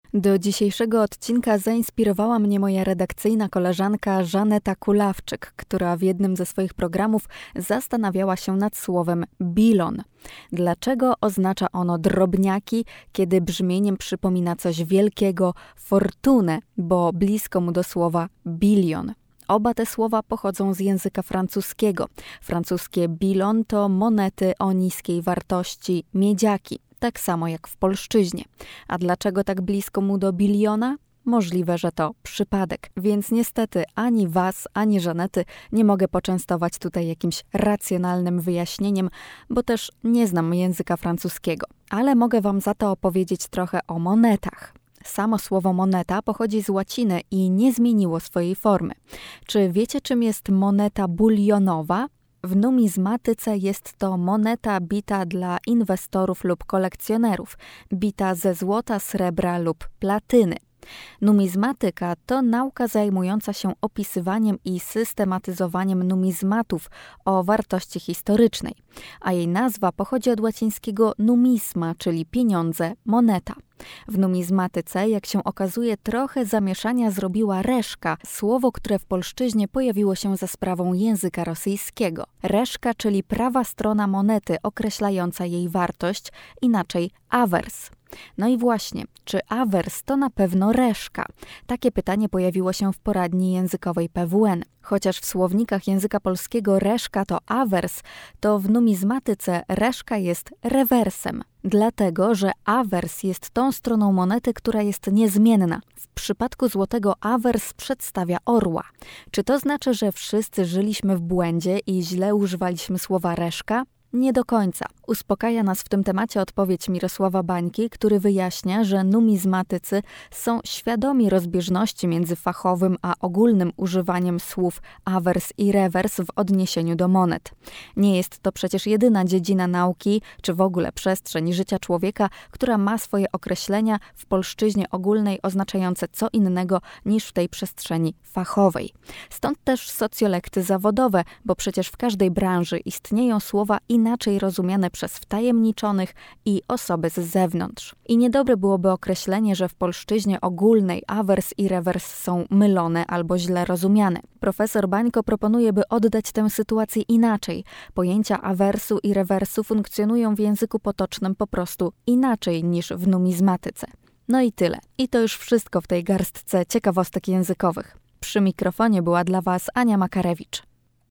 Do dzisiejszego odcinka zainspirowała mnie moja redakcyjna koleżanka Żaneta Kulawczyk, która w jednym ze swoich programów zastanawiała się nad słowem bilon. Dlaczego oznacza ono drobniaki, kiedy brzmieniem przypomina coś wielkiego, fortunę, bo blisko mu do słowa bilion. Oba te słowa pochodzą z języka francuskiego. Francuskie bilon to monety o niskiej wartości, miedziaki. Tak samo jak w polszczyźnie. A dlaczego tak blisko mu do biliona? Możliwe, że to przypadek. Więc niestety ani was, ani Żanety nie mogę poczęstować tutaj jakimś racjonalnym wyjaśnieniem, bo też nie znam języka francuskiego. Ale mogę wam za to opowiedzieć trochę o monetach. Samo słowo moneta pochodzi z łaciny i nie zmieniło swojej formy. Czy wiecie, czym jest moneta bulionowa? W numizmatyce jest to moneta bita dla inwestorów lub kolekcjonerów, bita ze złota, srebra lub platyny. Numizmatyka to nauka zajmująca się opisywaniem i systematyzowaniem numizmatów o wartości historycznej, a jej nazwa pochodzi od łacińskiego numisma, czyli pieniądze, moneta. W numizmatyce, jak się okazuje, trochę zamieszania zrobiła reszka, słowo, które w polszczyźnie pojawiło się za sprawą języka rosyjskiego. Reszka, czyli prawa strona monety określająca jej wartość, inaczej awers. No i właśnie, czy awers to na pewno reszka? Takie pytanie pojawiło się w poradni językowej PWN. Chociaż w słownikach języka polskiego reszka to awers, to w numizmatyce reszka jest rewersem. Dlatego, że awers jest tą stroną monety, która jest niezmienna. W przypadku złotego awers przedstawia orła. Czy to znaczy, że wszyscy żyliśmy w błędzie i źle używaliśmy słowa reszka? Nie do końca. Uspokaja nas w tym temacie odpowiedź Mirosława Bańki, który wyjaśnia, że numizmatycy są świadomi rozbieżności między fachowym a ogólnym używaniem słów awers i rewers w odniesieniu do monet. Nie jest to przecież jedyna dziedzina nauki, czy w ogóle przestrzeń życia człowieka, która ma swoje określenia w polszczyźnie ogólnej oznaczające co innego niż w tej przestrzeni fachowej. Stąd też socjolekty zawodowe, bo przecież w każdej branży istnieją słowa inaczej rozumiane przez wtajemniczonych i osoby z zewnątrz. I niedobre byłoby określenie, że w polszczyźnie ogólnej awers i rewers są mylone albo źle rozumiane. Profesor Bańko proponuje, by oddać tę sytuację inaczej. Pojęcia awersu i rewersu funkcjonują w języku potocznym po prostu inaczej niż w numizmatyce. No i tyle. I to już wszystko w tej garstce ciekawostek językowych. Przy mikrofonie była dla was Ania Makarewicz.